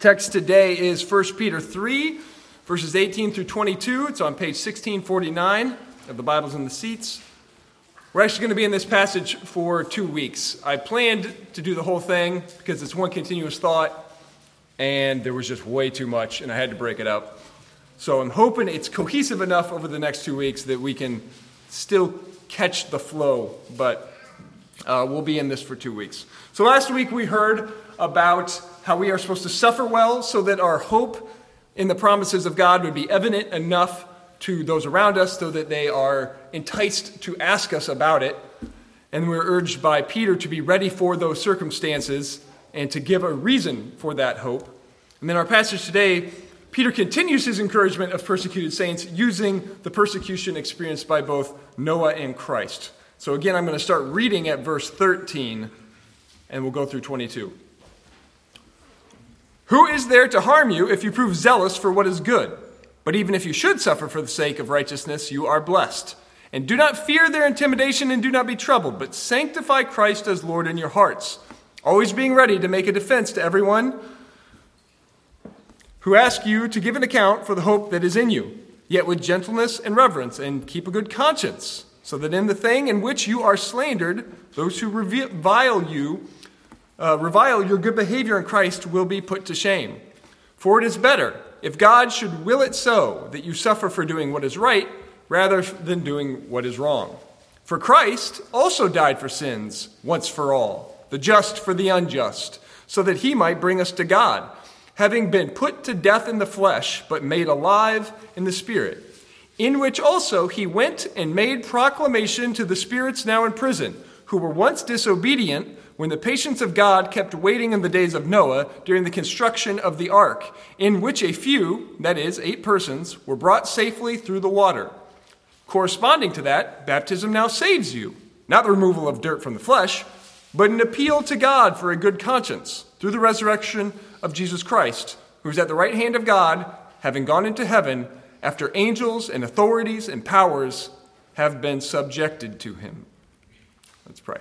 Text today is 1 Peter 3, verses 18 through 22. It's on page 1649 of the Bibles in the seats. We're actually going to be in this passage for 2 weeks. I planned to do the whole thing because it's one continuous thought, and there was just way too much, and I had to break it up. So I'm hoping it's cohesive enough over the next 2 weeks that we can still catch the flow, but we'll be in this for 2 weeks. So last week we heard about how we are supposed to suffer well so that our hope in the promises of God would be evident enough to those around us so that they are enticed to ask us about it. And we're urged by Peter to be ready for those circumstances and to give a reason for that hope. And then our passage today, Peter continues his encouragement of persecuted saints using the persecution experienced by both Noah and Christ. So again, I'm going to start reading at verse 13, and we'll go through 22. Who is there to harm you if you prove zealous for what is good? But even if you should suffer for the sake of righteousness, you are blessed. And do not fear their intimidation and do not be troubled, but sanctify Christ as Lord in your hearts, always being ready to make a defense to everyone who asks you to give an account for the hope that is in you, yet with gentleness and reverence, and keep a good conscience, so that in the thing in which you are slandered, those who revile your good behavior in Christ will be put to shame. For it is better, if God should will it so, that you suffer for doing what is right, rather than doing what is wrong. For Christ also died for sins, once for all, the just for the unjust, so that he might bring us to God, having been put to death in the flesh, but made alive in the Spirit, in which also he went and made proclamation to the spirits now in prison, who were once disobedient, when the patience of God kept waiting in the days of Noah during the construction of the ark, in which a few, that is, 8 persons, were brought safely through the water. Corresponding to that, baptism now saves you, not the removal of dirt from the flesh, but an appeal to God for a good conscience through the resurrection of Jesus Christ, who is at the right hand of God, having gone into heaven, after angels and authorities and powers have been subjected to him. Let's pray.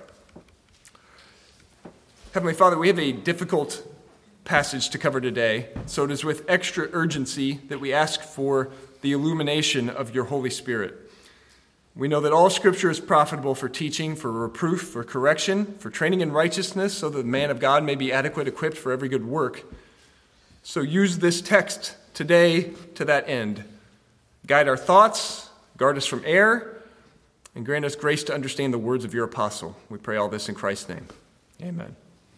Heavenly Father, we have a difficult passage to cover today, so it is with extra urgency that we ask for the illumination of your Holy Spirit. We know that all Scripture is profitable for teaching, for reproof, for correction, for training in righteousness, so that the man of God may be adequate, equipped for every good work. So use this text today to that end. Guide our thoughts, guard us from error, and grant us grace to understand the words of your apostle. We pray all this in Christ's name. Amen.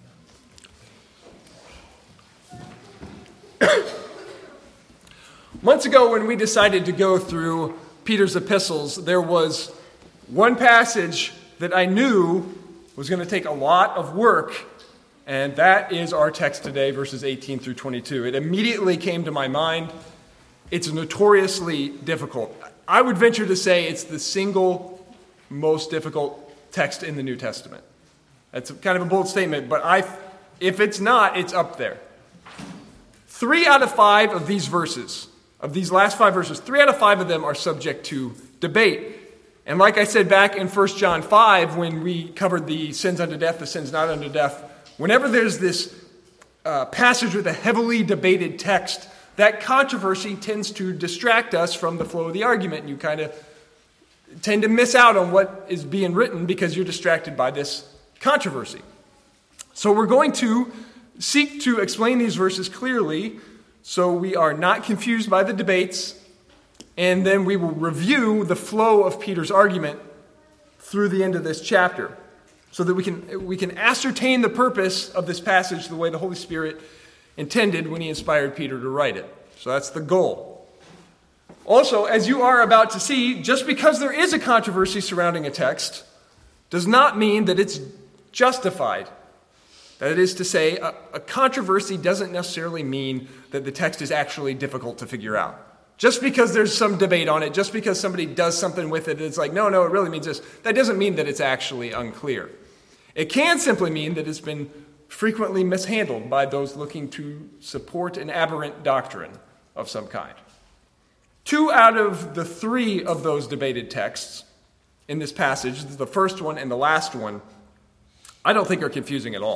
Months ago, when we decided to go through Peter's epistles, there was one passage that I knew was going to take a lot of work, and that is our text today, verses 18 through 22. It immediately came to my mind. It's notoriously difficult. I would venture to say it's the single most difficult text in the New Testament. That's kind of a bold statement, but if it's not, it's up there. 3 out of 5 of these verses, of these last 5 verses, 3 out of 5 of them are subject to debate. And like I said back in 1 John 5, when we covered the sins unto death, the sins not unto death, whenever there's this passage with a heavily debated text, that controversy tends to distract us from the flow of the argument. And you kind of tend to miss out on what is being written because you're distracted by this controversy. So we're going to seek to explain these verses clearly so we are not confused by the debates, and then we will review the flow of Peter's argument through the end of this chapter so that we can ascertain the purpose of this passage the way the Holy Spirit intended when he inspired Peter to write it. So that's the goal. Also, as you are about to see, just because there is a controversy surrounding a text does not mean that it's justified. That is to say, a controversy doesn't necessarily mean that the text is actually difficult to figure out. Just because there's some debate on it, just because somebody does something with it, it's like, no, it really means this. That doesn't mean that it's actually unclear. It can simply mean that it's been frequently mishandled by those looking to support an aberrant doctrine of some kind. 2 out of the 3 of those debated texts in this passage, the first one and the last one, I don't think are confusing at all.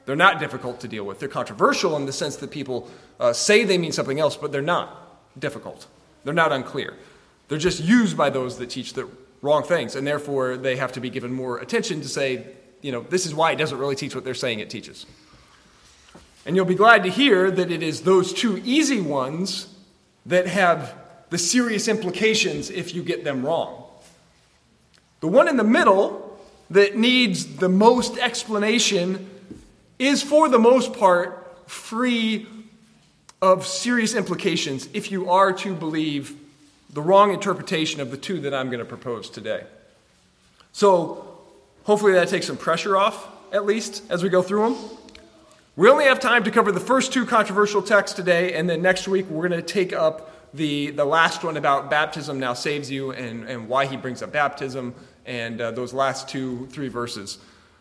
They're not difficult to deal with. They're controversial in the sense that people say they mean something else, but they're not difficult. They're not unclear. They're just used by those that teach the wrong things, and therefore they have to be given more attention to say, this is why it doesn't really teach what they're saying it teaches. And you'll be glad to hear that it is those two easy ones that have the serious implications if you get them wrong. The one in the middle that needs the most explanation is, for the most part, free of serious implications if you are to believe the wrong interpretation of the two that I'm going to propose today. So hopefully that takes some pressure off, at least, as we go through them. We only have time to cover the first two controversial texts today, and then next week we're going to take up the last one about baptism now saves you and why he brings up baptism, and those last 2-3 verses.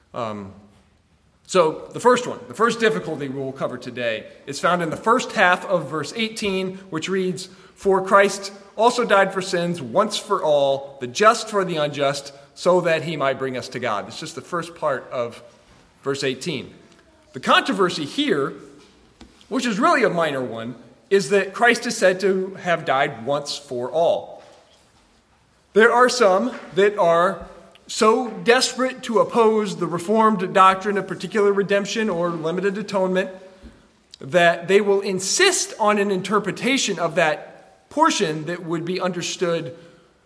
So the first difficulty we will cover today is found in the first half of verse 18, which reads, "For Christ also died for sins once for all, the just for the unjust, so that he might bring us to God." It's just the first part of verse 18. The controversy here, which is really a minor one, is that Christ is said to have died once for all. There are some that are so desperate to oppose the Reformed doctrine of particular redemption or limited atonement that they will insist on an interpretation of that portion that would be understood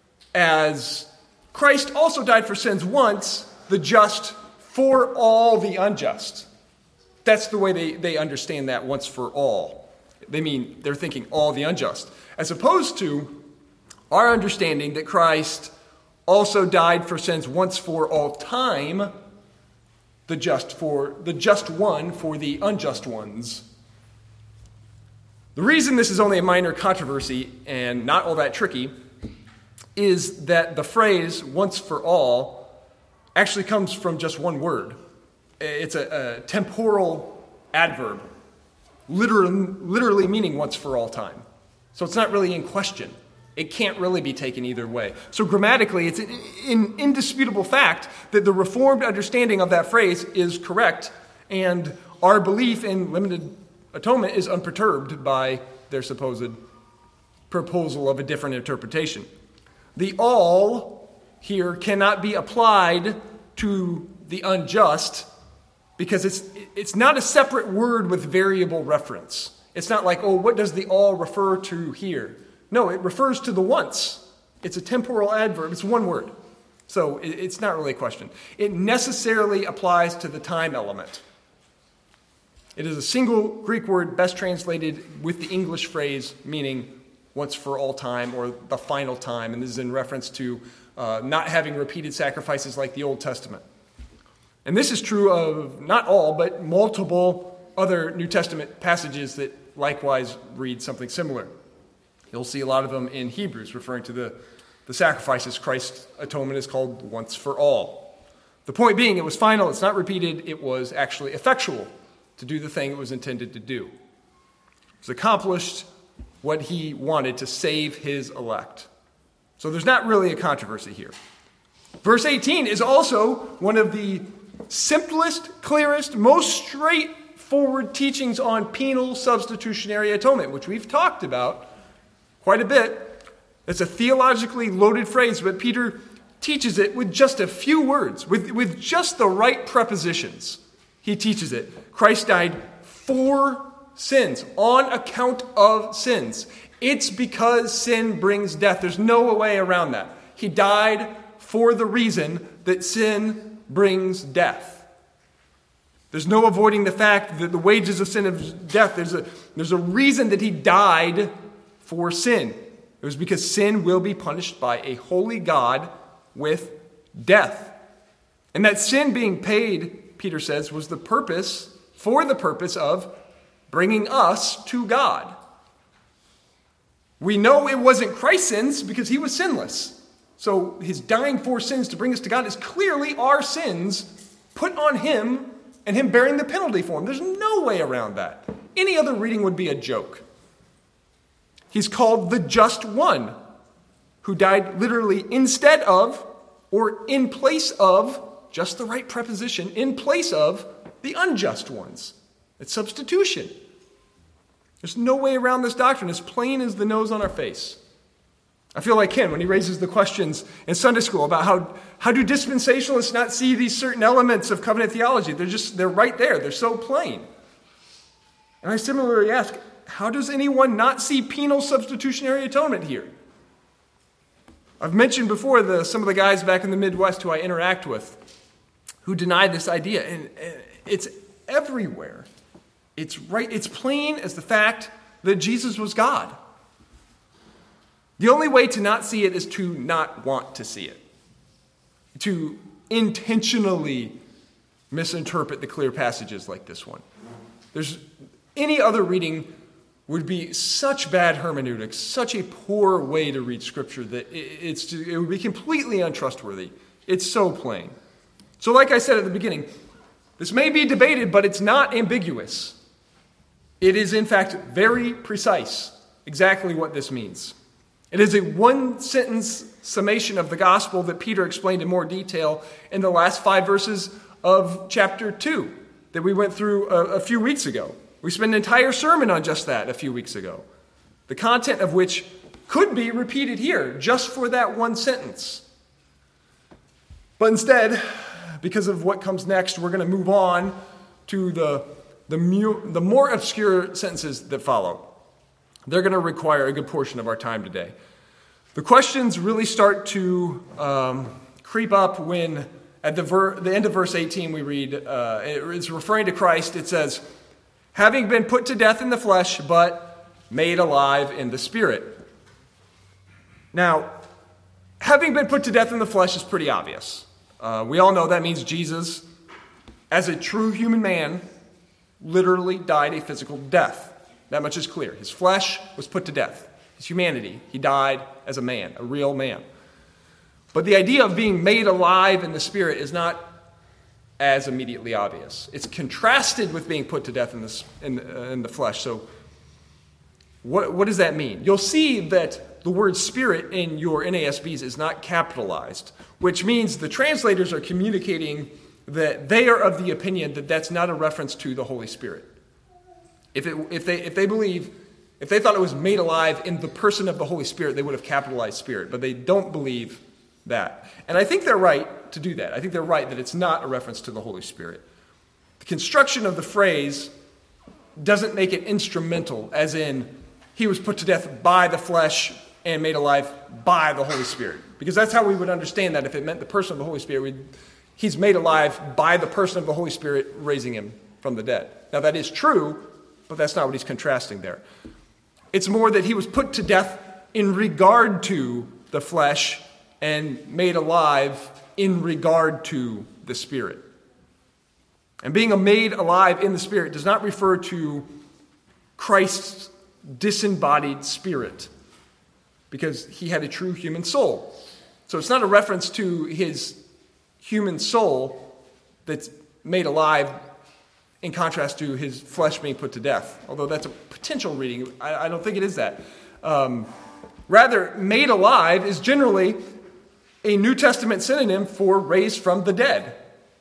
as Christ also died for sins once, the just for all the unjust. That's the way they understand that, once for all. They're thinking all the unjust, as opposed to our understanding that Christ also died for sins once for all time, the just one for the unjust ones. The reason this is only a minor controversy and not all that tricky is that the phrase once for all actually comes from just one word. It's a temporal adverb, literally meaning once for all time. So it's not really in question. It can't really be taken either way. So grammatically, it's an indisputable fact that the Reformed understanding of that phrase is correct, and our belief in limited atonement is unperturbed by their supposed proposal of a different interpretation. The all here cannot be applied to the unjust because it's not a separate word with variable reference. It's not like, what does the all refer to here? No, it refers to the once. It's a temporal adverb. It's one word. So it's not really a question. It necessarily applies to the time element. It is a single Greek word best translated with the English phrase meaning once for all time or the final time. And this is in reference to not having repeated sacrifices like the Old Testament. And this is true of not all, but multiple other New Testament passages that likewise read something similar. You'll see a lot of them in Hebrews referring to the sacrifices. Christ's atonement is called once for all. The point being, it was final, it's not repeated, it was actually effectual to do the thing it was intended to do. It was accomplished what he wanted to save his elect. So there's not really a controversy here. Verse 18 is also one of the simplest, clearest, most straightforward teachings on penal substitutionary atonement, which we've talked about quite a bit. It's a theologically loaded phrase, but Peter teaches it with just a few words, with just the right prepositions. He teaches it. Christ died for sins, on account of sins. It's because sin brings death. There's no way around that. He died for the reason that sin brings death. There's no avoiding the fact that the wages of sin is death. There's a reason that he died for sin. It was because sin will be punished by a holy God with death. And that sin being paid, Peter says, was for the purpose of bringing us to God. We know it wasn't Christ's sins because he was sinless. So his dying for sins to bring us to God is clearly our sins put on him and him bearing the penalty for them. There's no way around that. Any other reading would be a joke. He's called the just one, who died literally instead of or in place of, just the right preposition, in place of the unjust ones. It's substitution. There's no way around this doctrine, as plain as the nose on our face. I feel like Ken when he raises the questions in Sunday school about how do dispensationalists not see these certain elements of covenant theology? They're right there. They're so plain. And I similarly ask, how does anyone not see penal substitutionary atonement here? I've mentioned before some of the guys back in the Midwest who I interact with who deny this idea, and it's everywhere. It's right. It's plain as the fact that Jesus was God. The only way to not see it is to not want to see it, to intentionally misinterpret the clear passages like this one. Any other reading would be such bad hermeneutics, such a poor way to read Scripture that it would be completely untrustworthy. It's so plain. So like I said at the beginning, this may be debated, but it's not ambiguous. It is, in fact, very precise exactly what this means. It is a one-sentence summation of the gospel that Peter explained in more detail in the last 5 verses of chapter 2 that we went through a few weeks ago. We spent an entire sermon on just that a few weeks ago, the content of which could be repeated here just for that one sentence. But instead, because of what comes next, we're going to move on to the more obscure sentences that follow. They're going to require a good portion of our time today. The questions really start to creep up when, at the end of verse 18, we read, it's referring to Christ. It says, having been put to death in the flesh, but made alive in the Spirit. Now, having been put to death in the flesh is pretty obvious. We all know that means Jesus, as a true human man, literally died a physical death. That much is clear. His flesh was put to death. His humanity, he died as a man, a real man. But the idea of being made alive in the Spirit is not as immediately obvious. It's contrasted with being put to death in the flesh. So what does that mean? You'll see that the word Spirit in your NASBs is not capitalized, which means the translators are communicating that they are of the opinion that that's not a reference to the Holy Spirit. If they thought it was made alive in the person of the Holy Spirit, they would have capitalized Spirit, but they don't believe that. And I think they're right to do that. I think they're right that it's not a reference to the Holy Spirit. The construction of the phrase doesn't make it instrumental, as in he was put to death by the flesh and made alive by the Holy Spirit. Because that's how we would understand that if it meant the person of the Holy Spirit. He's made alive by the person of the Holy Spirit raising him from the dead. Now that is true, but that's not what he's contrasting there. It's more that he was put to death in regard to the flesh and made alive in regard to the Spirit. And being made alive in the Spirit does not refer to Christ's disembodied spirit, because he had a true human soul. So it's not a reference to his human soul that's made alive in contrast to his flesh being put to death. Although that's a potential reading. I don't think it is that. Rather, made alive is generally a New Testament synonym for raised from the dead.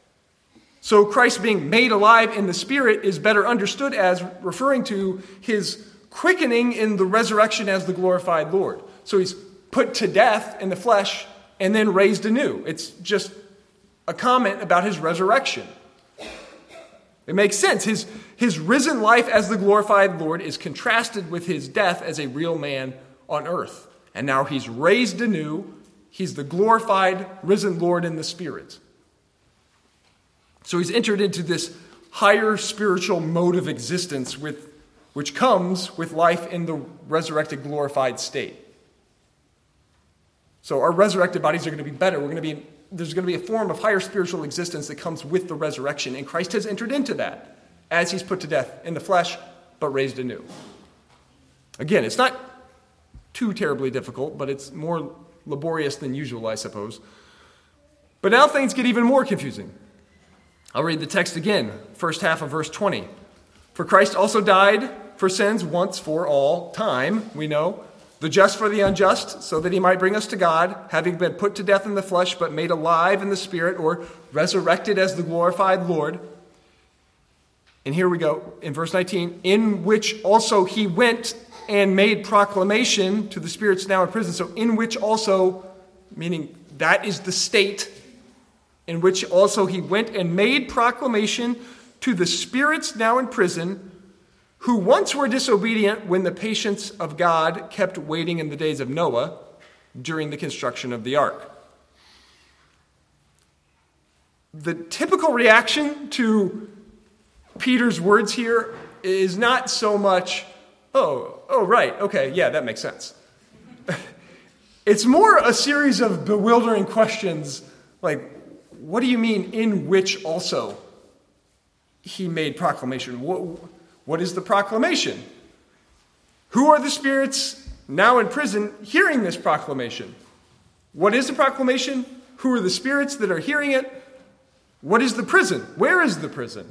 So Christ being made alive in the Spirit is better understood as referring to his quickening in the resurrection as the glorified Lord. So he's put to death in the flesh and then raised anew. It's just a comment about his resurrection. It makes sense. His risen life as the glorified Lord is contrasted with his death as a real man on earth. And now he's raised anew. He's the glorified, risen Lord in the Spirit. So he's entered into this higher spiritual mode of existence which comes with life in the resurrected, glorified state. So our resurrected bodies are going to be better. There's going to be a form of higher spiritual existence that comes with the resurrection, and Christ has entered into that as he's put to death in the flesh, but raised anew. Again, it's not too terribly difficult, but it's more laborious than usual, I suppose. But now things get even more confusing. I'll read the text again, first half of verse 20. For Christ also died for sins once for all time, we know, the just for the unjust, so that he might bring us to God, having been put to death in the flesh, but made alive in the Spirit, or resurrected as the glorified Lord. And here we go in verse 19, in which also he went and made proclamation to the spirits now in prison. So in which also, meaning that is the state in which also he went and made proclamation to the spirits now in prison, who once were disobedient when the patience of God kept waiting in the days of Noah during the construction of the ark. The typical reaction to Peter's words here is not so much, oh, right, okay, yeah, that makes sense. It's more a series of bewildering questions, like, what do you mean, in which also he made proclamation? What is the proclamation? Who are the spirits now in prison hearing this proclamation? What is the proclamation? Who are the spirits that are hearing it? What is the prison? Where is the prison?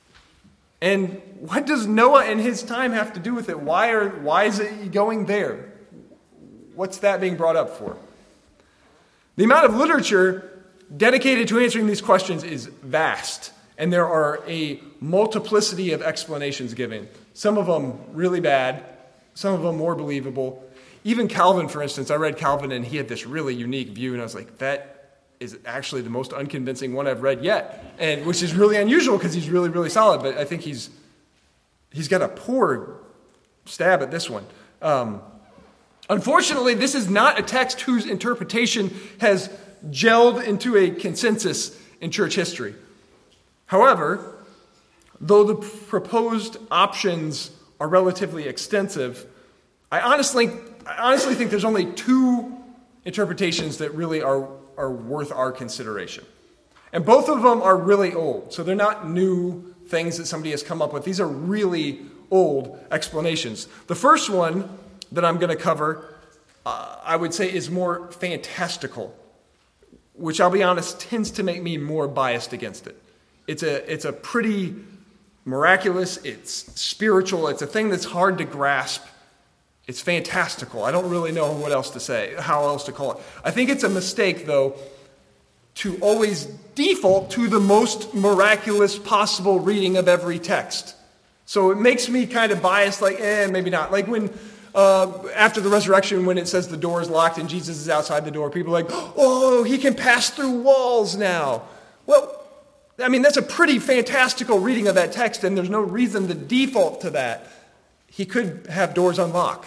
And what does Noah and his time have to do with it? Why is it going there? What's that being brought up for? The amount of literature dedicated to answering these questions is vast, and there are a multiplicity of explanations given. Some of them really bad, some of them more believable. Even Calvin, for instance, I read Calvin, and he had this really unique view, and I was like, that is actually the most unconvincing one I've read yet, and which is really unusual because he's really, really solid, but I think he's got a poor stab at this one. Unfortunately, this is not a text whose interpretation has gelled into a consensus in church history. However, though the proposed options are relatively extensive, I honestly think there's only two interpretations that really are worth our consideration. And both of them are really old, so they're not new things that somebody has come up with. These are really old explanations. The first one that I'm going to cover, I would say, is more fantastical, which I'll be honest, tends to make me more biased against it. It's a pretty miraculous, it's spiritual, it's a thing that's hard to grasp. It's fantastical. I don't really know what else to say, how else to call it. I think it's a mistake, though, to always default to the most miraculous possible reading of every text. So it makes me kind of biased, like, maybe not. Like when, after the resurrection, when it says the door is locked and Jesus is outside the door, people are like, oh, he can pass through walls now. Well, I mean, that's a pretty fantastical reading of that text, and there's no reason to default to that. He could have doors unlock,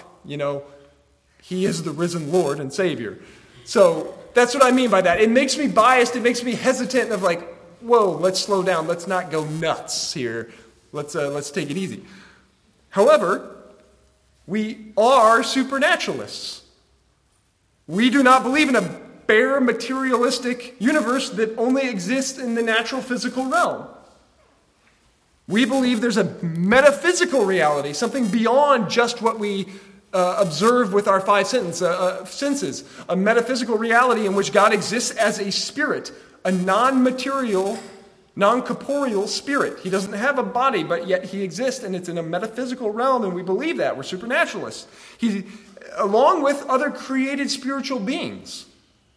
He is the risen Lord and Savior. So that's what I mean by that. It makes me biased. It makes me hesitant of like, whoa, let's slow down. Let's not go nuts here. Let's take it easy. However, we are supernaturalists. We do not believe in a bare materialistic universe that only exists in the natural physical realm. We believe there's a metaphysical reality, something beyond just what we observe with our five senses, a metaphysical reality in which God exists as a spirit, a non-material, non-corporeal spirit. He doesn't have a body, but yet he exists, and it's in a metaphysical realm, and we believe that. We're supernaturalists. He, along with other created spiritual beings.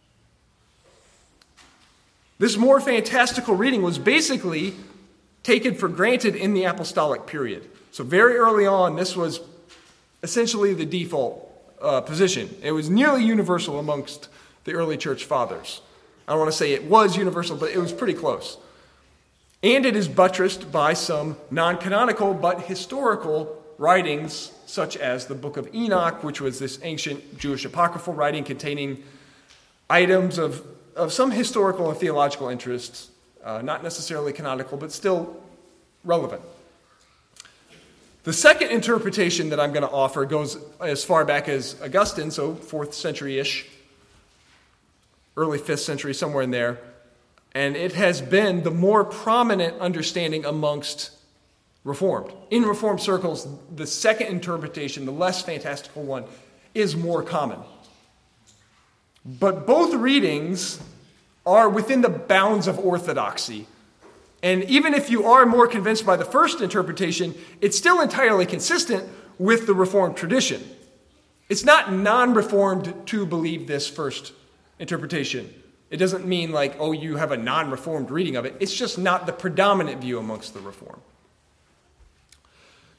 This more fantastical reading was basically taken for granted in the apostolic period. So very early on, this was essentially the default position. It was nearly universal amongst the early church fathers. I don't want to say it was universal, but it was pretty close. And it is buttressed by some non-canonical but historical writings, such as the Book of Enoch, which was this ancient Jewish apocryphal writing containing items of some historical and theological interests, not necessarily canonical, but still relevant. The second interpretation that I'm going to offer goes as far back as Augustine, so 4th century-ish, early 5th century, somewhere in there. And it has been the more prominent understanding amongst Reformed. In Reformed circles, the second interpretation, the less fantastical one, is more common. But both readings are within the bounds of orthodoxy. And even if you are more convinced by the first interpretation, it's still entirely consistent with the Reformed tradition. It's not non-Reformed to believe this first interpretation. It doesn't mean like, oh, you have a non-Reformed reading of it. It's just not the predominant view amongst the Reformed.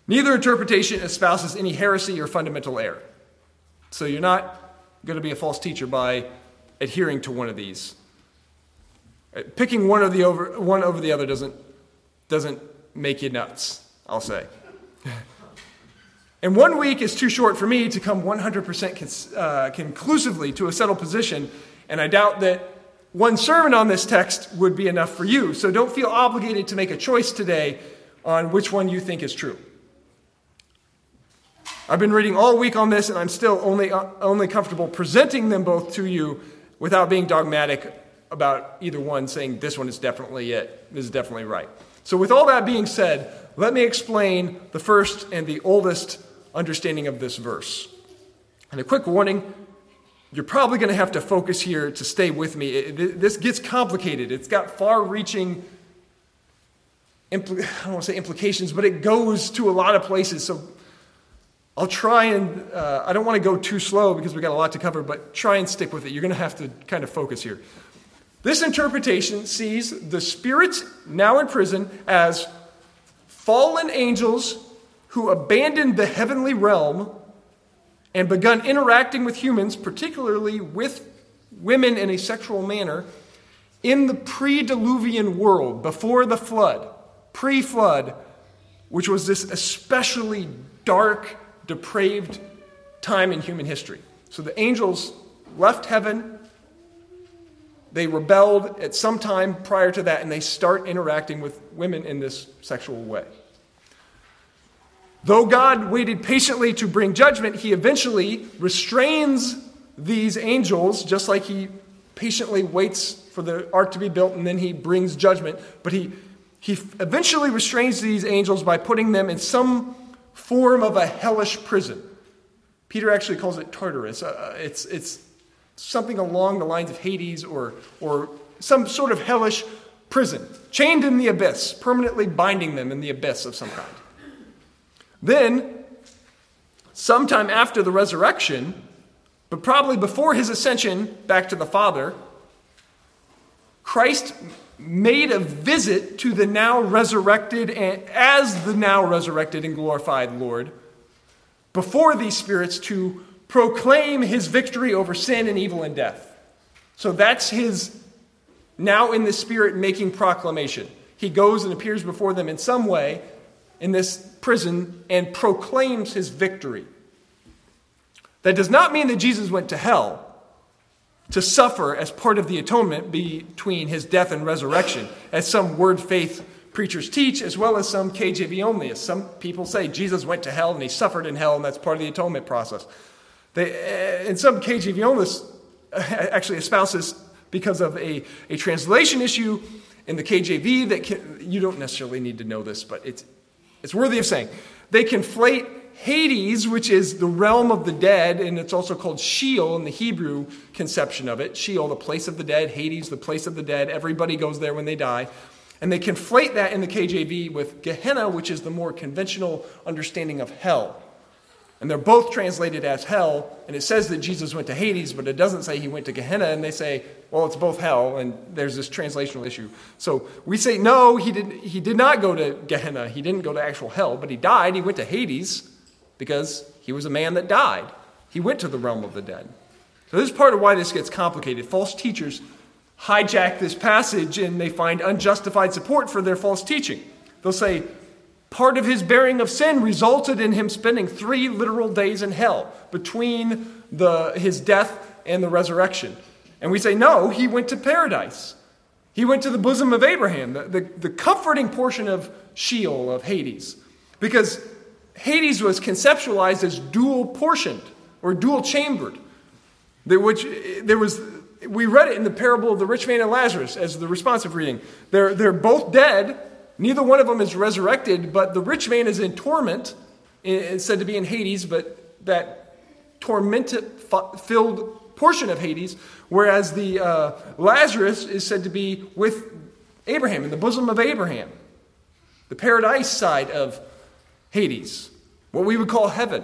Neither interpretation espouses any heresy or fundamental error. So you're not going to be a false teacher by adhering to one of these. Picking one over the other doesn't make you nuts, I'll say. And 1 week is too short for me to come 100% conclusively to a settled position, and I doubt that one sermon on this text would be enough for you. So don't feel obligated to make a choice today on which one you think is true. I've been reading all week on this, and I'm still only comfortable presenting them both to you without being dogmatic about either one, saying this one is definitely it, this is definitely right. So with all that being said, let me explain the first and the oldest understanding of this verse. And a quick warning, you're probably going to have to focus here to stay with me. This gets complicated. It's got far-reaching, I don't want to say implications, but it goes to a lot of places. So I'll try and, I don't want to go too slow because we've got a lot to cover, but try and stick with it. You're going to have to kind of focus here. This interpretation sees the spirits now in prison as fallen angels who abandoned the heavenly realm and begun interacting with humans, particularly with women in a sexual manner, in the pre-Diluvian world, before the flood, pre-flood, which was this especially dark, depraved time in human history. So the angels left heaven, they rebelled at some time prior to that, and they start interacting with women in this sexual way. Though God waited patiently to bring judgment, he eventually restrains these angels, just like he patiently waits for the ark to be built and then he brings judgment. But he eventually restrains these angels by putting them in some form of a hellish prison. Peter actually calls it Tartarus. It's something along the lines of Hades or some sort of hellish prison, chained in the abyss, permanently binding them in the abyss of some kind. Then, sometime after the resurrection, but probably before his ascension back to the Father, Christ made a visit to the now resurrected, and as the now resurrected and glorified Lord, before these spirits to proclaim his victory over sin and evil and death. So that's his now in the Spirit making proclamation. He goes and appears before them in some way in this prison and proclaims his victory. That does not mean that Jesus went to hell to suffer as part of the atonement between his death and resurrection, as some word faith preachers teach, as well as some KJV onlyists. Some people say Jesus went to hell and he suffered in hell, and that's part of the atonement process. And some KJV onlyists actually espouse this because of a translation issue in the KJV that you don't necessarily need to know this, but it's worthy of saying. They conflate Hades, which is the realm of the dead, and it's also called Sheol in the Hebrew conception of it. Sheol, the place of the dead. Hades, the place of the dead. Everybody goes there when they die. And they conflate that in the KJV with Gehenna, which is the more conventional understanding of hell. And they're both translated as hell, and it says that Jesus went to Hades, but it doesn't say he went to Gehenna, and they say, well, it's both hell, and there's this translational issue. So we say, no, he did not go to Gehenna. He didn't go to actual hell, but he died. He went to Hades because he was a man that died. He went to the realm of the dead. So this is part of why this gets complicated. False teachers hijack this passage, and they find unjustified support for their false teaching. They'll say, part of his bearing of sin resulted in him spending 3 literal days in hell between his death and the resurrection. And we say, no, he went to paradise. He went to the bosom of Abraham, the comforting portion of Sheol, of Hades. Because Hades was conceptualized as dual portioned or dual chambered. We read it in the parable of the rich man and Lazarus as the responsive reading. They're both dead. Neither one of them is resurrected, but the rich man is in torment. It's said to be in Hades, but that torment-filled portion of Hades, whereas the Lazarus is said to be with Abraham, in the bosom of Abraham, the paradise side of Hades, what we would call heaven.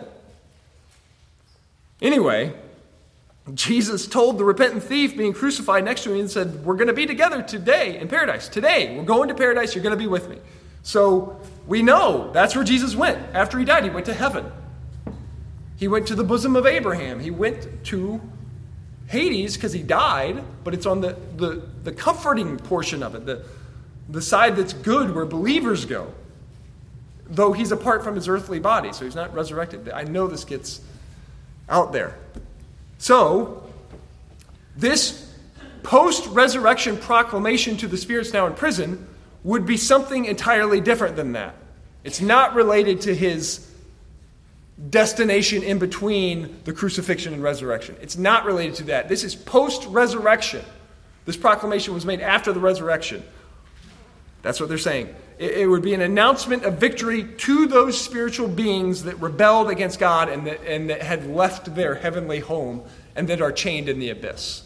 Anyway, Jesus told the repentant thief being crucified next to him and said, we're going to be together today in paradise. Today, we're going to paradise. You're going to be with me. So we know that's where Jesus went. After he died, he went to heaven. He went to the bosom of Abraham. He went to Hades because he died, but it's on the comforting portion of it, the side that's good where believers go. Though he's apart from his earthly body, so he's not resurrected. I know this gets out there. So, this post-resurrection proclamation to the spirits now in prison would be something entirely different than that. It's not related to his destination in between the crucifixion and resurrection. It's not related to that. This is post-resurrection. This proclamation was made after the resurrection. That's what they're saying. It would be an announcement of victory to those spiritual beings that rebelled against God and that had left their heavenly home and that are chained in the abyss.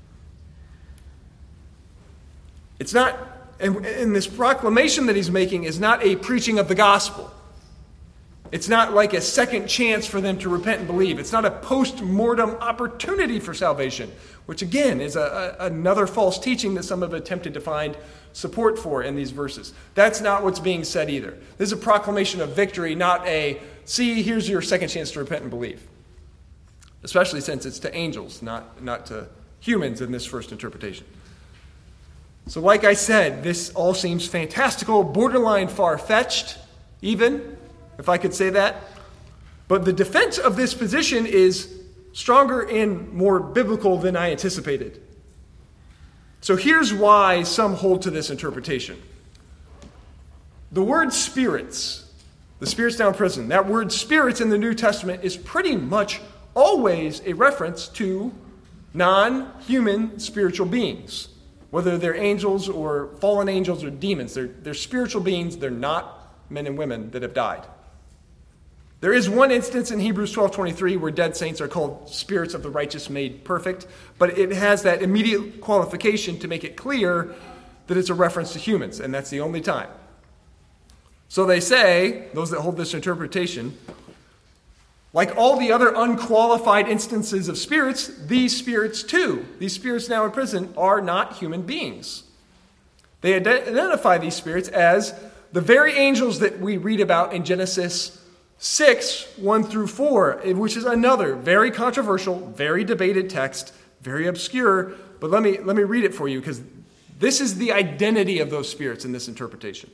It's not, and this proclamation that he's making is not a preaching of the gospel. It's not like a second chance for them to repent and believe. It's not a post-mortem opportunity for salvation, which again is another false teaching that some have attempted to find support for in these verses. That's not what's being said either. This is a proclamation of victory, not a, see, here's your second chance to repent and believe. Especially since it's to angels, not to humans in this first interpretation. So like I said, this all seems fantastical, borderline far-fetched, even, if I could say that. But the defense of this position is stronger and more biblical than I anticipated. So here's why some hold to this interpretation. The word spirits, the spirits now in prison, that word spirits in the New Testament is pretty much always a reference to non-human spiritual beings. Whether they're angels or fallen angels or demons, they're spiritual beings. They're not men and women that have died. There is one instance in Hebrews 12:23 where dead saints are called spirits of the righteous made perfect, but it has that immediate qualification to make it clear that it's a reference to humans, and that's the only time. So they say, those that hold this interpretation, like all the other unqualified instances of spirits, these spirits too, these spirits now in prison, are not human beings. They identify these spirits as the very angels that we read about in Genesis 6, 1 through 4, which is another very controversial, very debated text, very obscure, but let me read it for you because this is the identity of those spirits in this interpretation.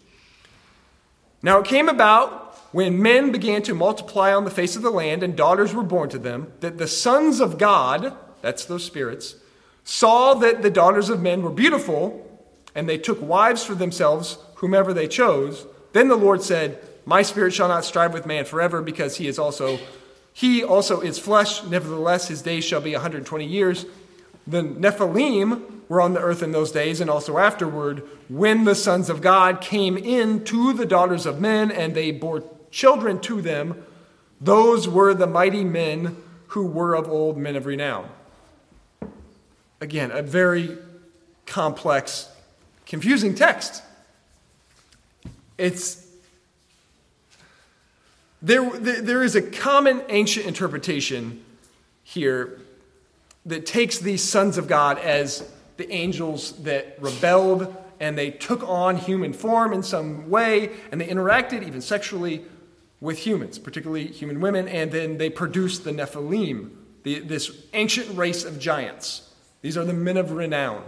Now it came about when men began to multiply on the face of the land and daughters were born to them, that the sons of God, that's those spirits, saw that the daughters of men were beautiful, and they took wives for themselves, whomever they chose. Then the Lord said, my spirit shall not strive with man forever, because he also is flesh. Nevertheless, his days shall be 120 years. The Nephilim were on the earth in those days, and also afterward, when the sons of God came in to the daughters of men, and they bore children to them. Those were the mighty men who were of old, men of renown. Again, a very complex, confusing text. There is a common ancient interpretation here that takes these sons of God as the angels that rebelled and they took on human form in some way and they interacted even sexually with humans, particularly human women, and then they produced the Nephilim, this ancient race of giants. These are the men of renown.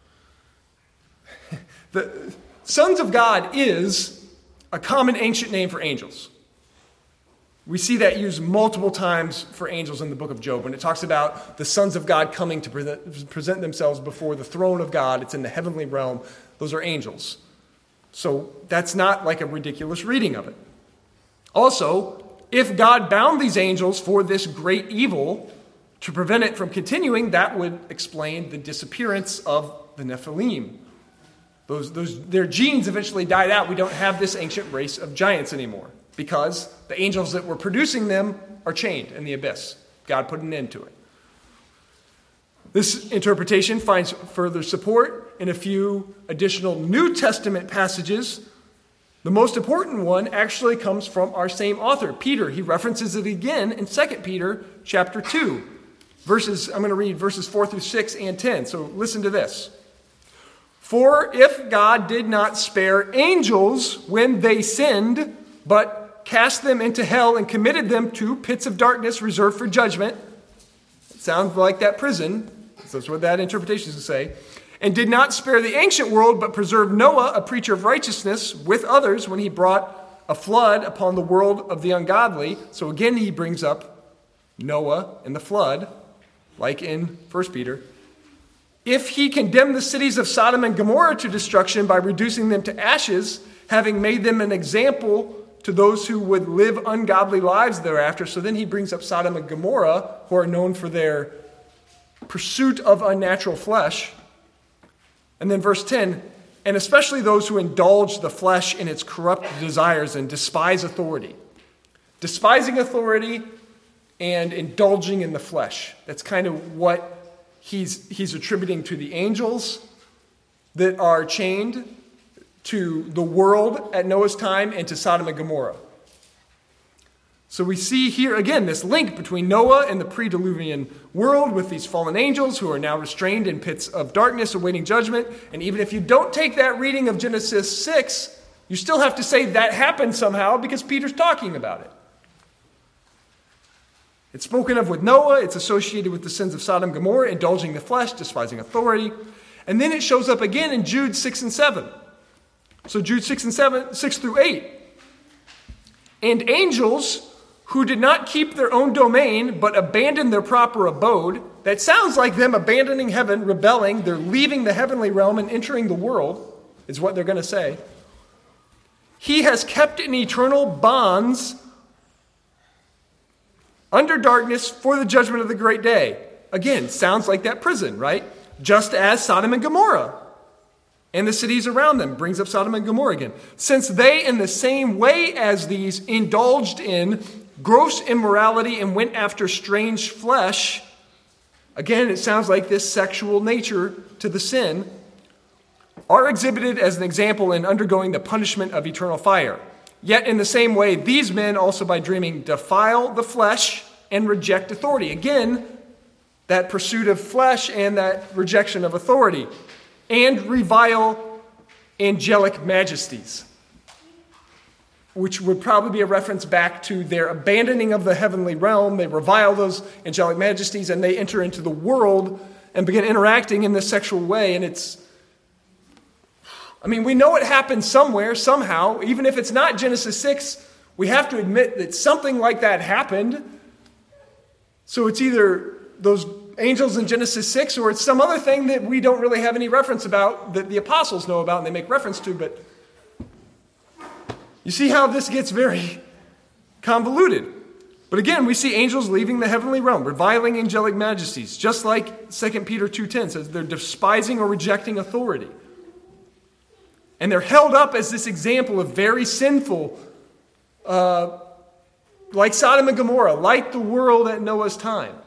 The sons of God is a common ancient name for angels. We see that used multiple times for angels in the book of Job. When it talks about the sons of God coming to present themselves before the throne of God, it's in the heavenly realm. Those are angels. So that's not like a ridiculous reading of it. Also, if God bound these angels for this great evil to prevent it from continuing, that would explain the disappearance of the Nephilim. Their genes eventually died out. We don't have this ancient race of giants anymore, because the angels that were producing them are chained in the abyss. God put an end to it. This interpretation finds further support in a few additional New Testament passages. The most important one actually comes from our same author, Peter. He references it again in 2 Peter chapter 2. I'm going to read verses 4 through 6 and 10. So listen to this. For if God did not spare angels when they sinned, but cast them into hell and committed them to pits of darkness reserved for judgment," it sounds like that prison, that's what that interpretation is going to say, "and did not spare the ancient world, but preserved Noah, a preacher of righteousness, with others when he brought a flood upon the world of the ungodly." So again, he brings up Noah and the flood, like in 1 Peter. "If he condemned the cities of Sodom and Gomorrah to destruction by reducing them to ashes, having made them an example to those who would live ungodly lives thereafter." So then he brings up Sodom and Gomorrah, who are known for their pursuit of unnatural flesh. And then verse 10, "And especially those who indulge the flesh in its corrupt desires and despise authority." Despising authority and indulging in the flesh. That's kind of what he's attributing to the angels that are chained to the world at Noah's time and to Sodom and Gomorrah. So we see here again this link between Noah and the pre-Diluvian world with these fallen angels who are now restrained in pits of darkness awaiting judgment. And even if you don't take that reading of Genesis 6, you still have to say that happened somehow because Peter's talking about it. It's spoken of with Noah. It's associated with the sins of Sodom and Gomorrah, indulging the flesh, despising authority. And then it shows up again in Jude 6 and 7. So Jude 6 and 7, 6 through 8. "And angels who did not keep their own domain, but abandoned their proper abode." That sounds like them abandoning heaven, rebelling. They're leaving the heavenly realm and entering the world, is what they're going to say. "He has kept in eternal bonds under darkness for the judgment of the great day." Again, sounds like that prison, right? "Just as Sodom and Gomorrah and the cities around them," brings up Sodom and Gomorrah again. "Since they in the same way as these indulged in gross immorality and went after strange flesh." Again, it sounds like this sexual nature to the sin, "are exhibited as an example in undergoing the punishment of eternal fire. Yet in the same way, these men also by dreaming defile the flesh and reject authority." Again, that pursuit of flesh and that rejection of authority. "And revile angelic majesties," which would probably be a reference back to their abandoning of the heavenly realm. They revile those angelic majesties and they enter into the world and begin interacting in this sexual way. And we know it happened somewhere, somehow. Even if it's not Genesis 6, we have to admit that something like that happened. So it's either those angels in Genesis 6 or it's some other thing that we don't really have any reference about that the apostles know about and they make reference to. But you see how this gets very convoluted. But again, we see angels leaving the heavenly realm, reviling angelic majesties, just like 2 Peter 2:10 says they're despising or rejecting authority. And they're held up as this example of very sinful, like Sodom and Gomorrah, like the world at Noah's time.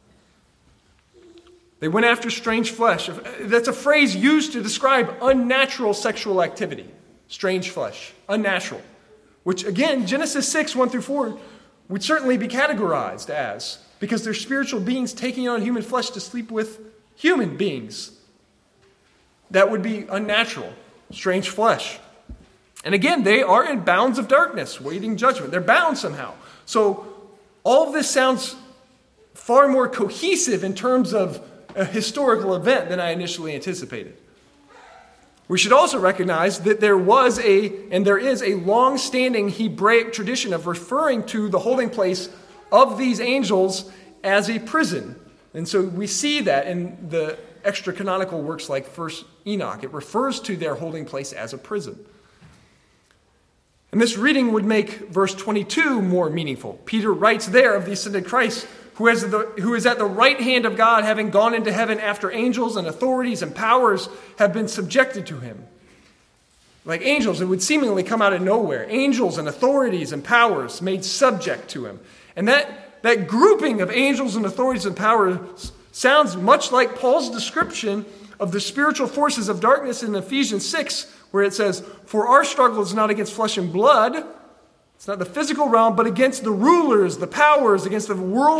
They went after strange flesh. That's a phrase used to describe unnatural sexual activity. Strange flesh, unnatural. Which again, Genesis 6, 1 through 4, would certainly be categorized as, because they're spiritual beings taking on human flesh to sleep with human beings. That would be unnatural. Strange flesh. And again, they are in bounds of darkness, waiting judgment. They're bound somehow. So all of this sounds far more cohesive in terms of a historical event than I initially anticipated. We should also recognize that there is a long-standing Hebraic tradition of referring to the holding place of these angels as a prison. And so we see that in the extra-canonical works like 1 Enoch. It refers to their holding place as a prison. And this reading would make verse 22 more meaningful. Peter writes there of the ascended Christ, who is at the right hand of God, having gone into heaven after angels and authorities and powers have been subjected to him. Like angels, it would seemingly come out of nowhere. Angels and authorities and powers made subject to him. And that grouping of angels and authorities and powers sounds much like Paul's description of the spiritual forces of darkness in Ephesians 6, where it says, "For our struggle is not against flesh and blood," it's not the physical realm, "but against the rulers, the powers, against the world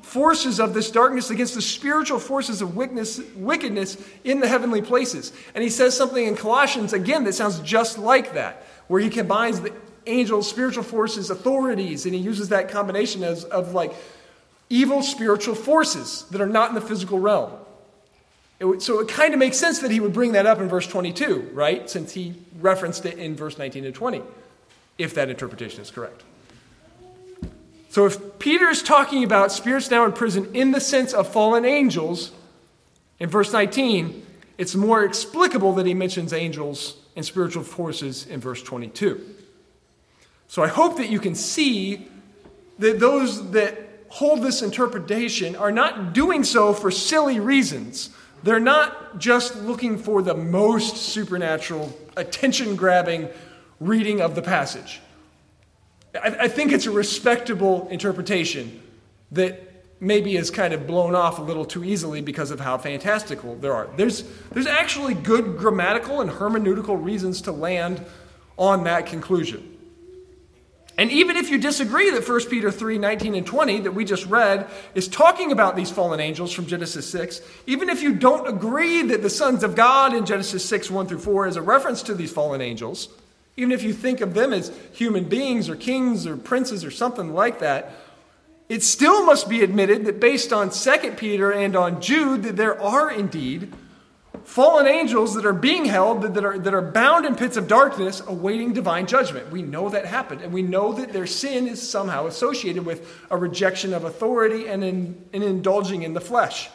forces of this darkness against the spiritual forces of wickedness in the heavenly places. And he says something in Colossians, again, that sounds just like that, where he combines the angels, spiritual forces, authorities, and he uses that combination of like evil spiritual forces that are not in the physical realm. So it kind of makes sense that he would bring that up in verse 22, right? Since he referenced it in verse 19 and 20, if that interpretation is correct. So if Peter is talking about spirits now in prison in the sense of fallen angels, in verse 19, it's more explicable that he mentions angels and spiritual forces in verse 22. So I hope that you can see that those that hold this interpretation are not doing so for silly reasons. They're not just looking for the most supernatural, attention-grabbing reading of the passage. I think it's a respectable interpretation that maybe is kind of blown off a little too easily because of how fantastical there are. There's actually good grammatical and hermeneutical reasons to land on that conclusion. And even if you disagree that 1 Peter 3, 19 and 20 that we just read is talking about these fallen angels from Genesis 6, even if you don't agree that the sons of God in Genesis 6, 1 through 4 is a reference to these fallen angels, even if you think of them as human beings or kings or princes or something like that, it still must be admitted that based on 2 Peter and on Jude, that there are indeed fallen angels that are being held, that are bound in pits of darkness, awaiting divine judgment. We know that happened, and we know that their sin is somehow associated with a rejection of authority and in indulging in the flesh.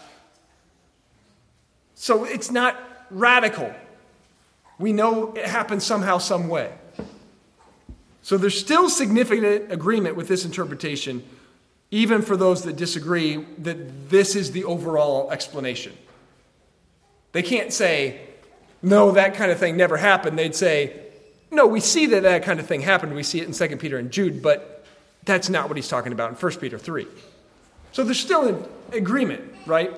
So it's not radical. We know it happened somehow, some way. So there's still significant agreement with this interpretation, even for those that disagree that this is the overall explanation. They can't say, no, that kind of thing never happened. They'd say, no, we see that kind of thing happened. We see it in 2 Peter and Jude, but that's not what he's talking about in 1 Peter 3. So there's still an agreement, right?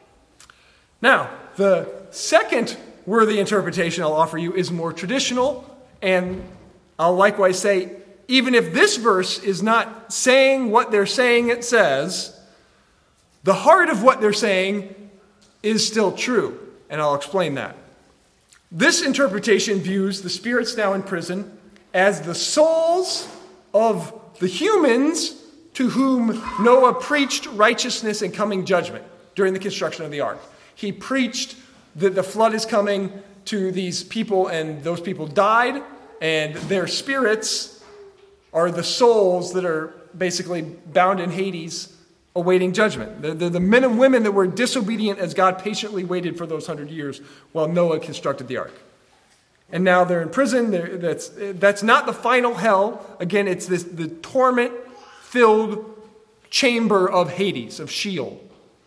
Now, the second worthy interpretation I'll offer you is more traditional, and I'll likewise say, even if this verse is not saying what they're saying it says, the heart of what they're saying is still true, and I'll explain that. This interpretation views the spirits now in prison as the souls of the humans to whom Noah preached righteousness and coming judgment during the construction of the ark. He preached that the flood is coming to these people, and those people died, and their spirits are the souls that are basically bound in Hades, awaiting judgment. They're the men and women that were disobedient as God patiently waited for those 100 years while Noah constructed the ark. And now they're in prison. That's not the final hell. Again, it's the torment-filled chamber of Hades, of Sheol.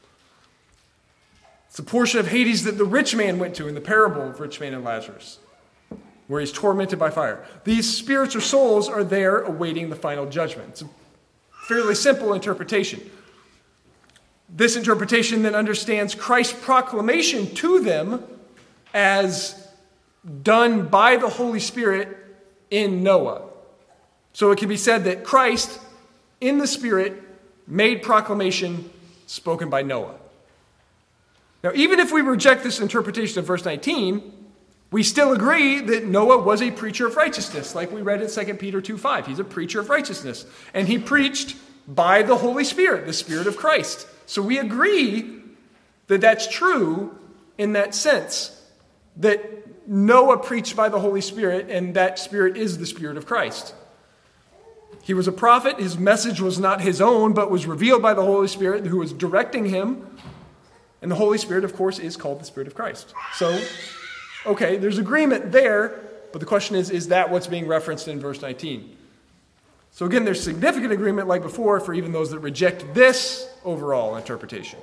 It's a portion of Hades that the rich man went to in the parable of rich man and Lazarus, where he's tormented by fire. These spirits or souls are there awaiting the final judgment. It's a fairly simple interpretation. This interpretation then understands Christ's proclamation to them as done by the Holy Spirit in Noah. So it can be said that Christ, in the Spirit, made proclamation spoken by Noah. Now, even if we reject this interpretation of verse 19, we still agree that Noah was a preacher of righteousness, like we read in 2 Peter 2:5. He's a preacher of righteousness. And he preached by the Holy Spirit, the Spirit of Christ. So we agree that that's true in that sense, that Noah preached by the Holy Spirit, and that Spirit is the Spirit of Christ. He was a prophet. His message was not his own, but was revealed by the Holy Spirit who was directing him. And the Holy Spirit, of course, is called the Spirit of Christ. So, okay, there's agreement there, but the question is that what's being referenced in verse 19? So again, there's significant agreement like before for even those that reject this overall interpretation.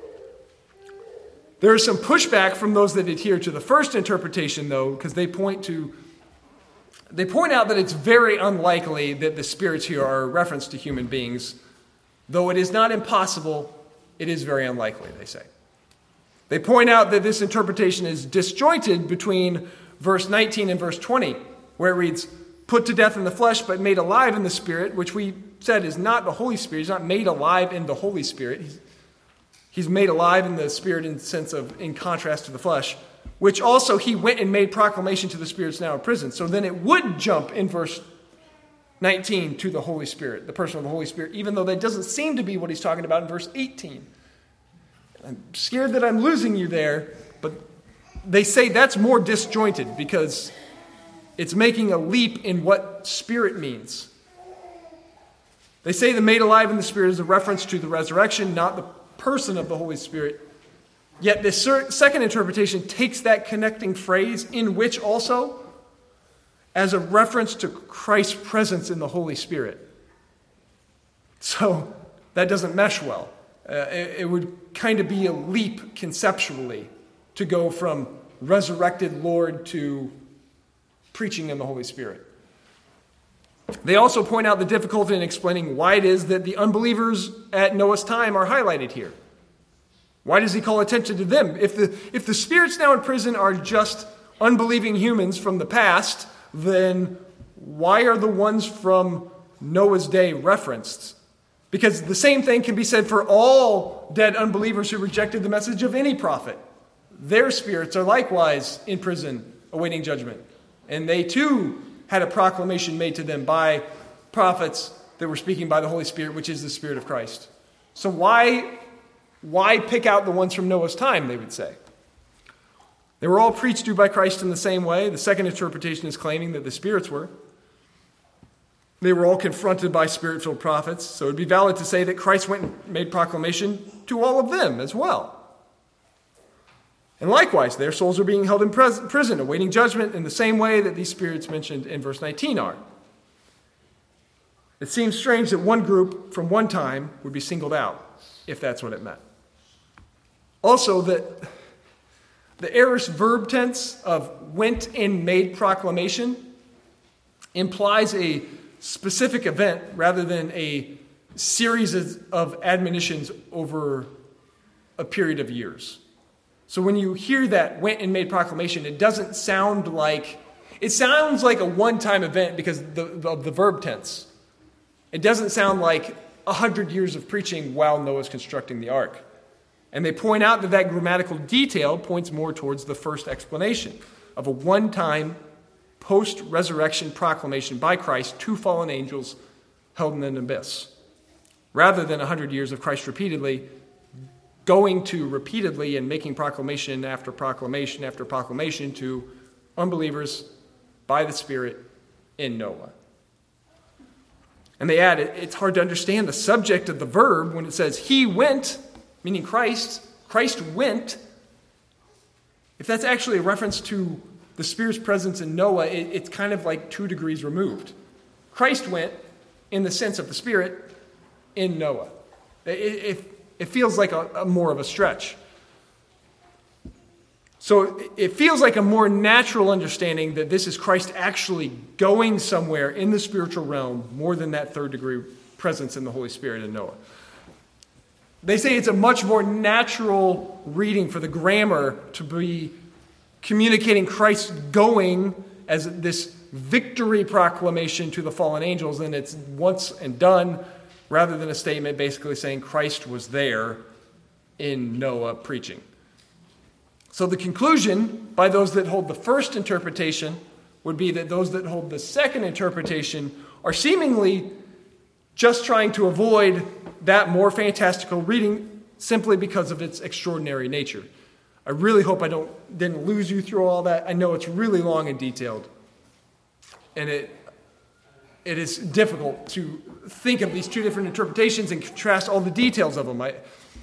There is some pushback from those that adhere to the first interpretation, though, because they point out that it's very unlikely that the spirits here are a reference to human beings. Though it is not impossible, it is very unlikely, they say. They point out that this interpretation is disjointed between verse 19 and verse 20, where it reads, put to death in the flesh, but made alive in the spirit, which we said, is not the Holy Spirit. He's not made alive in the Holy Spirit. He's made alive in the Spirit in the sense of, in contrast to the flesh, which also he went and made proclamation to the spirits now in prison. So then it would jump in verse 19 to the Holy Spirit, the person of the Holy Spirit, even though that doesn't seem to be what he's talking about in verse 18. I'm scared that I'm losing you there, but they say that's more disjointed because it's making a leap in what Spirit means. They say the made alive in the Spirit is a reference to the resurrection, not the person of the Holy Spirit. Yet this second interpretation takes that connecting phrase, in which also, as a reference to Christ's presence in the Holy Spirit. So that doesn't mesh well. It would kind of be a leap conceptually to go from resurrected Lord to preaching in the Holy Spirit. They also point out the difficulty in explaining why it is that the unbelievers at Noah's time are highlighted here. Why does he call attention to them? If the spirits now in prison are just unbelieving humans from the past, then why are the ones from Noah's day referenced? Because the same thing can be said for all dead unbelievers who rejected the message of any prophet. Their spirits are likewise in prison awaiting judgment. And they too had a proclamation made to them by prophets that were speaking by the Holy Spirit, which is the Spirit of Christ. So why pick out the ones from Noah's time, they would say? They were all preached to by Christ in the same way. The second interpretation is claiming that the spirits were. They were all confronted by Spirit-filled prophets, so it would be valid to say that Christ went and made proclamation to all of them as well. And likewise, their souls are being held in prison, awaiting judgment in the same way that these spirits mentioned in verse 19 are. It seems strange that one group from one time would be singled out, if that's what it meant. Also, that the aorist verb tense of went and made proclamation implies a specific event rather than a series of admonitions over a period of years. So when you hear that went and made proclamation, it doesn't sound like, it sounds like a one-time event because of the verb tense. It doesn't sound like 100 years of preaching while Noah's constructing the ark. And they point out that grammatical detail points more towards the first explanation of a one-time post-resurrection proclamation by Christ to fallen angels held in an abyss, rather than 100 years of Christ repeatedly going to repeatedly and making proclamation after proclamation after proclamation to unbelievers by the Spirit in Noah. And they add, it's hard to understand the subject of the verb when it says, he went, meaning Christ went. If that's actually a reference to the Spirit's presence in Noah, it's kind of like 2 degrees removed. Christ went in the sense of the Spirit in Noah. It feels like a more of a stretch. So it feels like a more natural understanding that this is Christ actually going somewhere in the spiritual realm more than that 3rd degree presence in the Holy Spirit in Noah. They say it's a much more natural reading for the grammar to be communicating Christ going as this victory proclamation to the fallen angels, and it's once and done, rather than a statement basically saying Christ was there in Noah preaching. So the conclusion by those that hold the first interpretation would be that those that hold the second interpretation are seemingly just trying to avoid that more fantastical reading simply because of its extraordinary nature. I really hope I didn't lose you through all that. I know it's really long and detailed, and it is difficult to think of these 2 different interpretations and contrast all the details of them.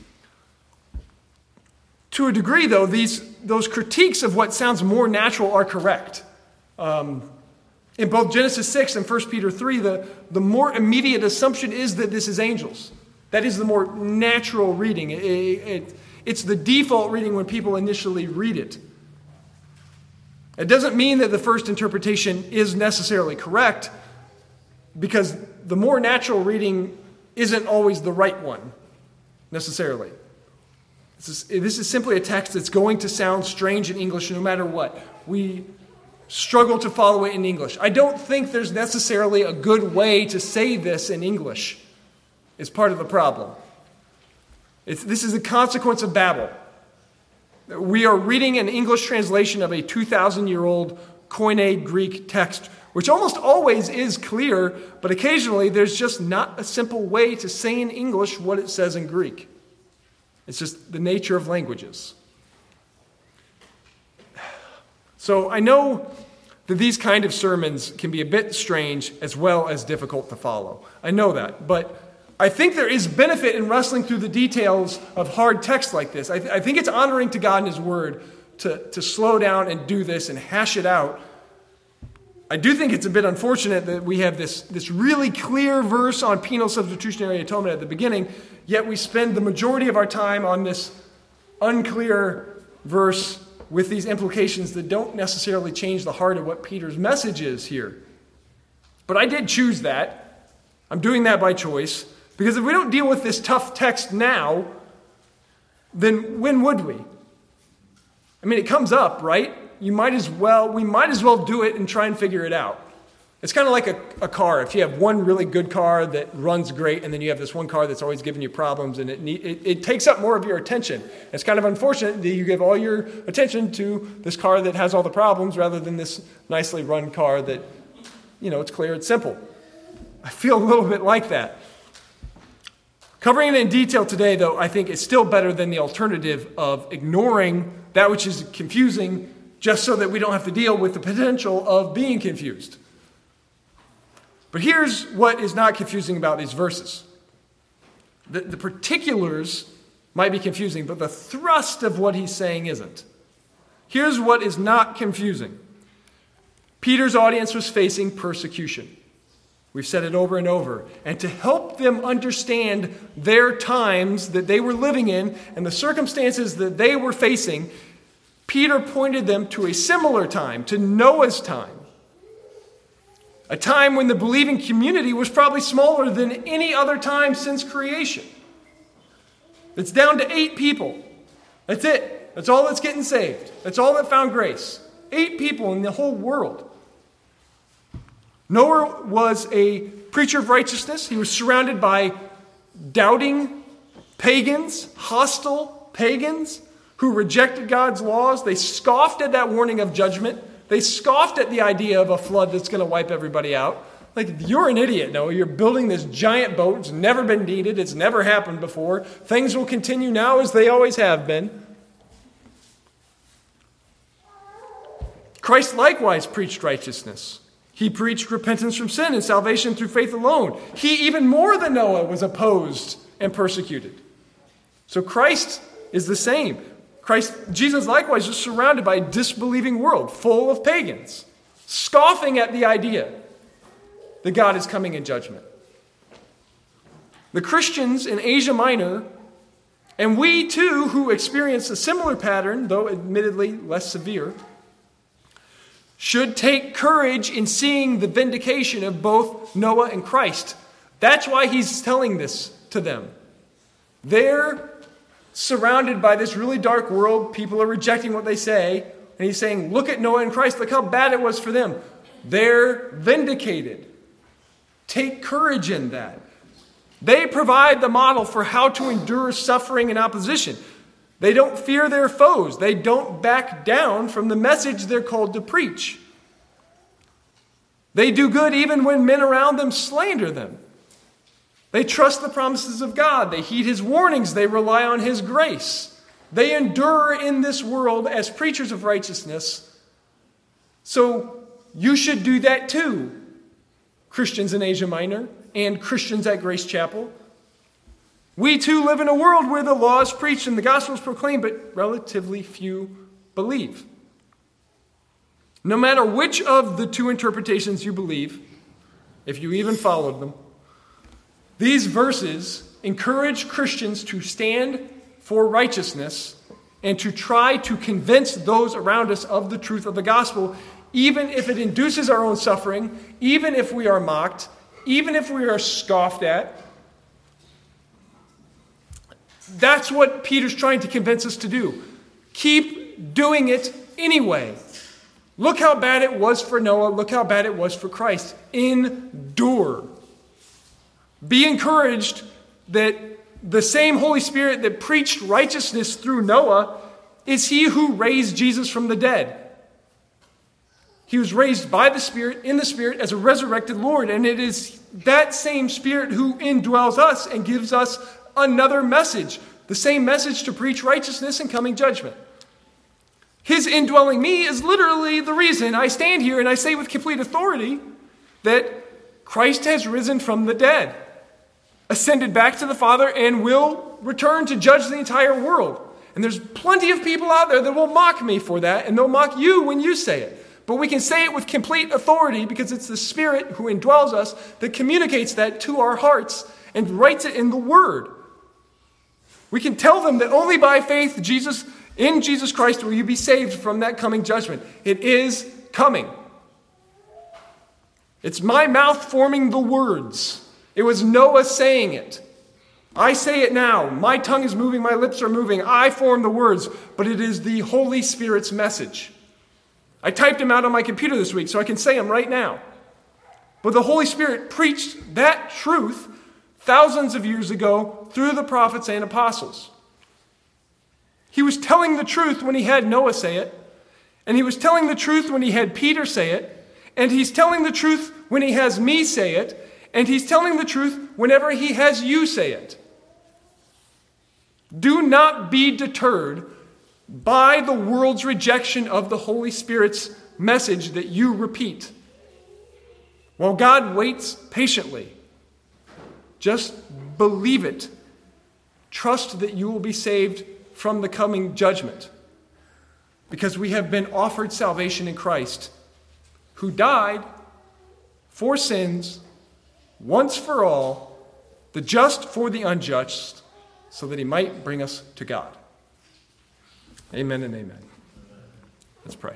To a degree, though, those critiques of what sounds more natural are correct. In both Genesis 6 and 1 Peter 3, the more immediate assumption is that this is angels. That is the more natural reading. It's the default reading when people initially read it. It doesn't mean that the first interpretation is necessarily correct, because the more natural reading isn't always the right one, necessarily. This is simply a text that's going to sound strange in English no matter what. We struggle to follow it in English. I don't think there's necessarily a good way to say this in English. It's part of the problem. This is a consequence of Babel. We are reading an English translation of a 2,000-year-old Koine Greek text, which almost always is clear, but occasionally there's just not a simple way to say in English what it says in Greek. It's just the nature of languages. So I know that these kind of sermons can be a bit strange as well as difficult to follow. I know that, but I think there is benefit in wrestling through the details of hard text like this. I think it's honoring to God and His Word to slow down and do this and hash it out. I do think it's a bit unfortunate that we have this really clear verse on penal substitutionary atonement at the beginning, yet we spend the majority of our time on this unclear verse with these implications that don't necessarily change the heart of what Peter's message is here. But I did choose that. I'm doing that by choice. Because if we don't deal with this tough text now, then when would we? I mean, it comes up, right? We might as well do it and try and figure it out. It's kind of like a car. If you have one really good car that runs great, and then you have this one car that's always giving you problems, and it takes up more of your attention. It's kind of unfortunate that you give all your attention to this car that has all the problems rather than this nicely run car that, it's clear, it's simple. I feel a little bit like that. Covering it in detail today, though, I think is still better than the alternative of ignoring that which is confusing just so that we don't have to deal with the potential of being confused. But here's what is not confusing about these verses. The particulars might be confusing, but the thrust of what he's saying isn't. Here's what is not confusing. Peter's audience was facing persecution. We've said it over and over. And to help them understand their times that they were living in and the circumstances that they were facing, Peter pointed them to a similar time, to Noah's time. A time when the believing community was probably smaller than any other time since creation. It's down to 8 people. That's it. That's all that's getting saved. That's all that found grace. 8 people in the whole world. Noah was a preacher of righteousness. He was surrounded by doubting pagans, hostile pagans who rejected God's laws. They scoffed at that warning of judgment. They scoffed at the idea of a flood that's going to wipe everybody out. Like, you're an idiot, Noah. You're building this giant boat. It's never been needed. It's never happened before. Things will continue now as they always have been. Christ likewise preached righteousness. He preached repentance from sin and salvation through faith alone. He, even more than Noah, was opposed and persecuted. So Christ is the same. Jesus likewise was surrounded by a disbelieving world full of pagans, scoffing at the idea that God is coming in judgment. The Christians in Asia Minor, and we too who experience a similar pattern, though admittedly less severe, should take courage in seeing the vindication of both Noah and Christ. That's why he's telling this to them. They're surrounded by this really dark world. People are rejecting what they say. And he's saying, look at Noah and Christ. Look how bad it was for them. They're vindicated. Take courage in that. They provide the model for how to endure suffering and opposition. They don't fear their foes. They don't back down from the message they're called to preach. They do good even when men around them slander them. They trust the promises of God. They heed His warnings. They rely on His grace. They endure in this world as preachers of righteousness. So you should do that too, Christians in Asia Minor and Christians at Grace Chapel. We too live in a world where the law is preached and the gospel is proclaimed, but relatively few believe. No matter which of the 2 interpretations you believe, if you even followed them, these verses encourage Christians to stand for righteousness and to try to convince those around us of the truth of the gospel, even if it induces our own suffering, even if we are mocked, even if we are scoffed at. That's what Peter's trying to convince us to do. Keep doing it anyway. Look how bad it was for Noah. Look how bad it was for Christ. Endure. Be encouraged that the same Holy Spirit that preached righteousness through Noah is he who raised Jesus from the dead. He was raised by the Spirit, in the Spirit, as a resurrected Lord. And it is that same Spirit who indwells us and gives us another message. The same message to preach righteousness and coming judgment. His indwelling me is literally the reason I stand here and I say with complete authority that Christ has risen from the dead, ascended back to the Father, and will return to judge the entire world. And there's plenty of people out there that will mock me for that, and they'll mock you when you say it. But we can say it with complete authority because it's the Spirit who indwells us that communicates that to our hearts and writes it in the Word. We can tell them that only by faith in Jesus Christ will you be saved from that coming judgment. It is coming. It's my mouth forming the words. It was Noah saying it. I say it now. My tongue is moving, my lips are moving. I form the words, but it is the Holy Spirit's message. I typed them out on my computer this week so I can say them right now. But the Holy Spirit preached that truth thousands of years ago through the prophets and apostles. He was telling the truth when he had Noah say it, and he was telling the truth when he had Peter say it, and he's telling the truth when he has me say it, and he's telling the truth whenever he has you say it. Do not be deterred by the world's rejection of the Holy Spirit's message that you repeat. While God waits patiently, just believe it. Trust that you will be saved from the coming judgment. Because we have been offered salvation in Christ, who died for sins once for all, the just for the unjust, so that he might bring us to God. Amen and amen. Let's pray.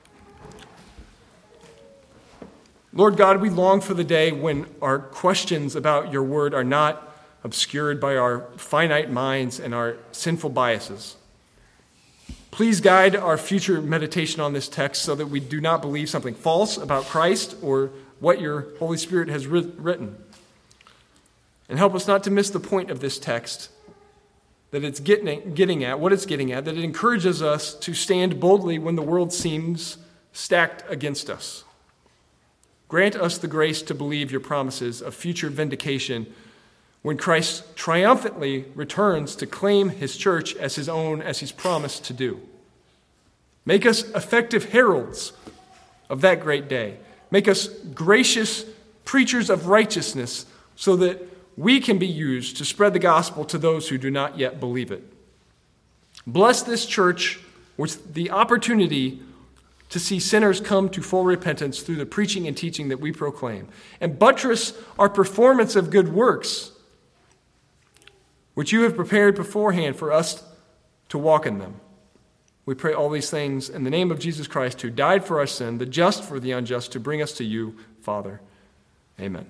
Lord God, we long for the day when our questions about your word are not obscured by our finite minds and our sinful biases. Please guide our future meditation on this text so that we do not believe something false about Christ or what your Holy Spirit has written. And help us not to miss the point of this text, that it's getting at, what it's getting at, that it encourages us to stand boldly when the world seems stacked against us. Grant us the grace to believe your promises of future vindication when Christ triumphantly returns to claim his church as his own, as he's promised to do. Make us effective heralds of that great day. Make us gracious preachers of righteousness so that we can be used to spread the gospel to those who do not yet believe it. Bless this church with the opportunity to see sinners come to full repentance through the preaching and teaching that we proclaim. And buttress our performance of good works, which you have prepared beforehand for us to walk in them. We pray all these things in the name of Jesus Christ, who died for our sin, the just for the unjust, to bring us to you, Father. Amen.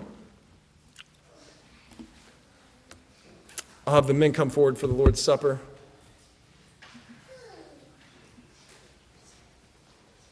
I'll have the men come forward for the Lord's Supper.